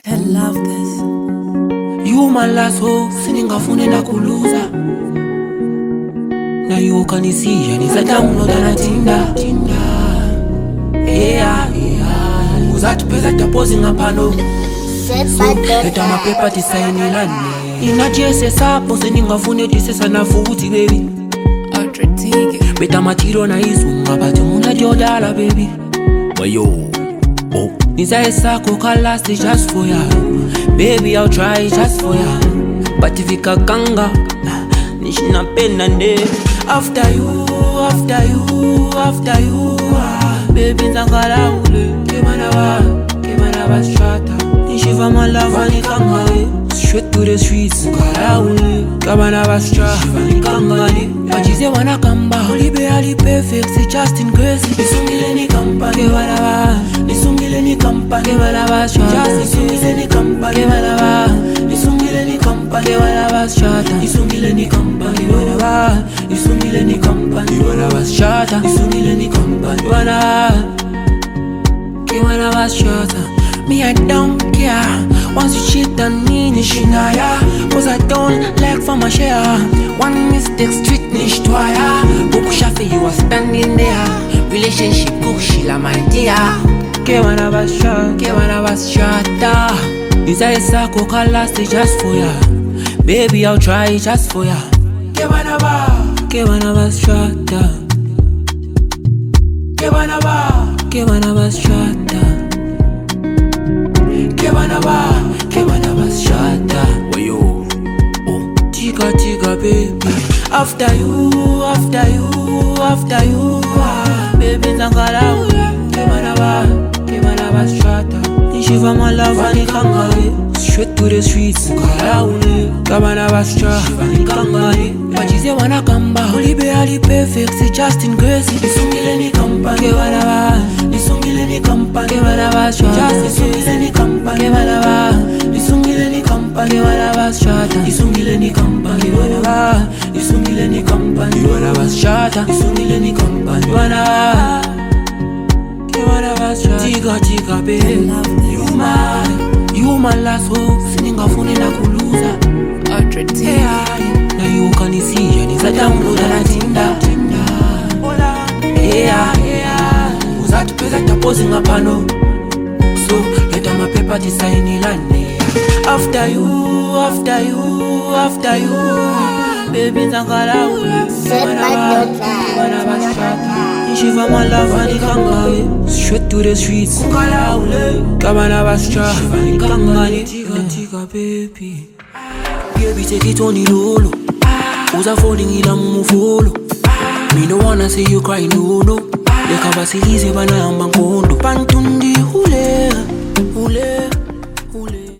I love this. You my last hope, siningafune nakuluza. Na you can see and it's a download and a Tinder. Yeah. Uzatupeza taposing apano. Leta mapepa tisaini lani. Inajese sapo, siningafune tisesa na futi baby. Beta matiro na izunga, bati muna jodala baby. Wayo. Oh. Nizae sako kalasti just for ya. Baby I'll try just for ya. But if ikakanga nishina pena nde. After you baby nzangala ule. Kemana ba shata. Nishiva my love anikanga straight to the streets. Kala ule. Kamana ba shata. Nikanga ni. Bachize wana kamba. Olibe ali perfect. C'est just in case. Nisungile ni kamba. Kemana ba. Nisungile ni kamba. Kemana ba shata. Nisungile ni kamba. Kemana ba. Nisungile ni kamba. Kemana ba shata. Nisungile ni kamba. Kemana ba. Nisungile ni kamba. Kemana ba shata. Nisungile ni kamba. Kemana ba shata. Me I don't care. Once you cheat on me, nishinaya. Cause I don't like for my share. One mistake, street nishtwaya. Bukushafe, you are standing there. Relationship, kushila my dear. Kemana ba shata. Desire sako kalasti just for ya. Baby I'll try just for ya. Kemana ba shata. Kemana ba shata. Kemana ba shata. Wayo. Oh. Tika baby. After you baby nzangala ule. Kemana ba shata. Nishiva my love anikanga straight to the streets. Kala ule. Kamana ba shata. Anikanga bachize wana kamba. Olibe ali perfect. C'est just in grace. Nisungile ni kamba. Kemana ba. Nisungile ni kamba. Kemana ba shata. Nisungile ni kamba. Kemana ba. Nisungile ni kamba. Kemana ba shata. Nisungile ni kamba. Kemana ba. Nisungile ni kamba. Kemana ba shata. Nisungile ni kamba. Kemana ba. Tika baby. You my last hope. Siningafune nakuluza. Na you can see and it's a download and a Tinder. Yeah. Uzatupeza taposing apano. So leta mapepa tisaini lani. After you baby nzangala ule. Kemana ba shata. Nishiva my love anikanga straight to the streets. Kala ule. Kamana ba shata. Anikanga ni. Tika baby. Baby take it on the low. Uza falling in a mumu follow. Me no wanna see you cry no. Leka basilize bana yamba ngono.